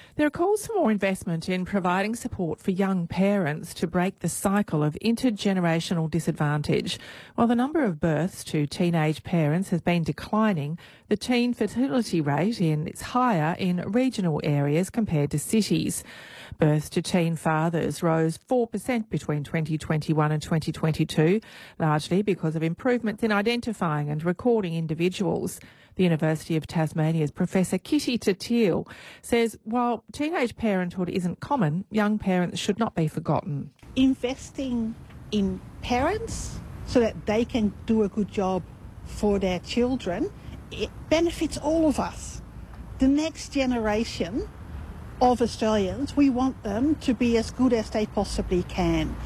There are calls for more investment in providing support for young parents to break the cycle of intergenerational disadvantage. While the number of births to teenage parents has been declining, the teen fertility rate is higher in regional areas compared to cities. Births to teen fathers rose 4% between 2021 and 2022, largely because of improvements in identifying and recording individuals. The University of Tasmania's Professor Kitty Tateel says while teenage parenthood isn't common, young parents should not be forgotten. Investing in parents so that they can do a good job for their children, it benefits all of us. The next generation of Australians, we want them to be as good as they possibly can.